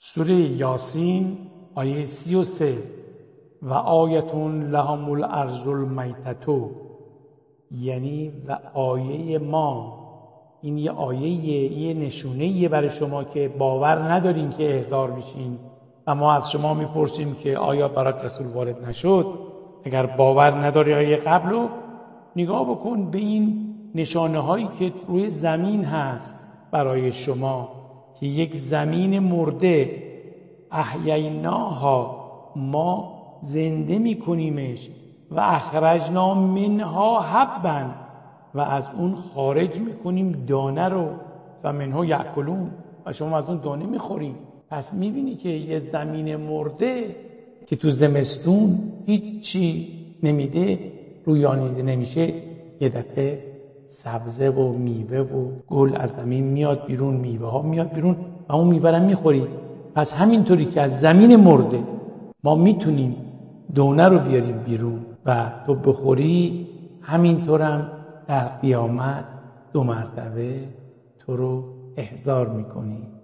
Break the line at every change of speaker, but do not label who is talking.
سوره یاسین آیه 33 و آیتون لهم الارض المیتة، یعنی و آیه ما، این یه آیه، یه نشونه برای شما که باور ندارین که احضار میشین و ما از شما میپرسیم که آیا برات رسول وارد نشد. اگر باور نداری آیه قبلو نگاه بکن به این نشانه هایی که روی زمین هست برای شما، که یک زمین مرده احییناها، ما زنده میکنیمش، و اخرجنا منها حبا، و از اون خارج میکنیم دانه رو، و منها یأکلون، و شما از اون دانه میخوریم. پس میبینی که یه زمین مرده که تو زمستون هیچی نمیده، رویانیده نمیشه، یه دفعه سبزه و میوه و گل از زمین میاد بیرون، میوه ها میاد بیرون و اون میوه رو میخوری. پس همینطوری که از زمین مرده ما میتونیم دانه رو بیاریم بیرون و تو بخوری، همینطورم در قیامت 2 مرتبه تو رو احضار میکنی.